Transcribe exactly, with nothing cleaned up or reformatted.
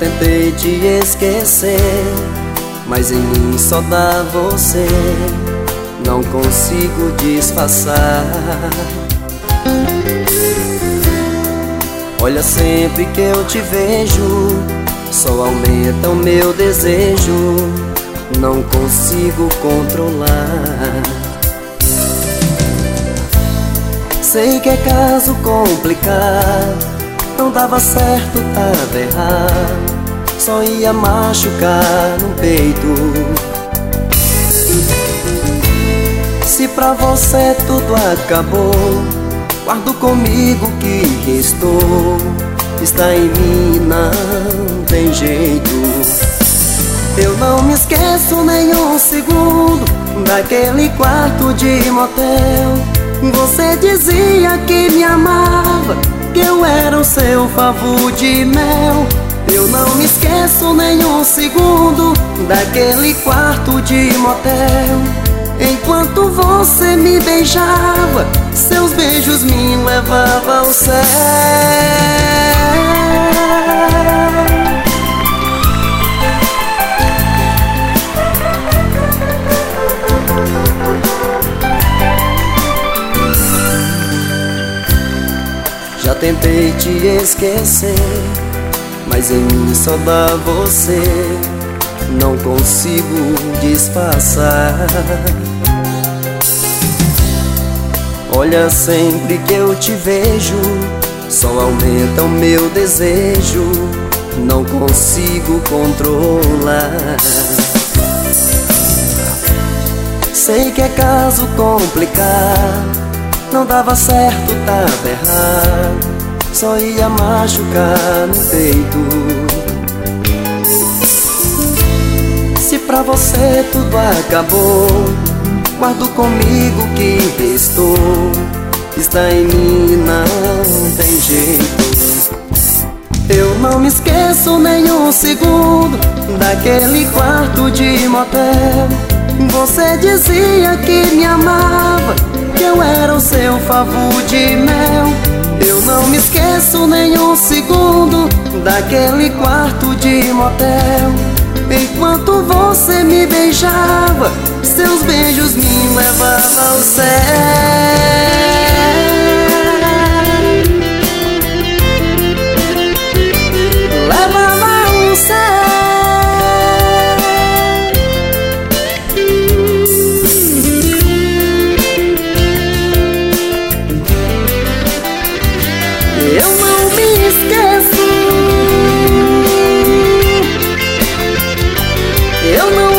tentei te esquecer, mas em mim só dá você, não consigo disfarçar. Olha, sempre que eu te vejo, só aumenta o meu desejo, não consigo controlar. Sei que é caso complicado, não dava certo, tava errado, só ia machucar no peito. Se pra você tudo acabou, guardo comigo que restou, está em mim, não tem jeito. Eu não me esqueço nem um segundo daquele quarto de motel. Você dizia que me amava, que eu era o seu favor de mel. Eu não me esqueço nem um segundo daquele quarto de motel. Enquanto você me beijava, seus beijos me levavam ao céu. Já tentei te esquecer, mas em mim só dá você, não consigo disfarçar. Olha, sempre que eu te vejo, só aumenta o meu desejo, não consigo controlar. Sei que é caso complicado, não dava certo, tava errado, só ia machucar no peito. Se pra você tudo acabou, guardo comigo que restou, está em mim, não tem jeito. Eu não me esqueço nem um segundo daquele quarto de motel. Você dizia que me amava, que eu era o seu favor de mel. Eu não me esqueço nem um segundo daquele quarto de motel. Enquanto você me beijava, seus beijos me levavam ao céu. Levavam ao céu. Eu não me esqueço, eu não